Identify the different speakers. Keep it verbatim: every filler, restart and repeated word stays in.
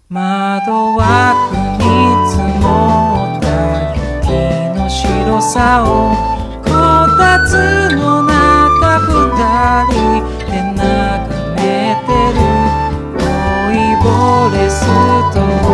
Speaker 1: 窓枠に積もった雪の白さをこたつの中二人で眺めてるボイボレスト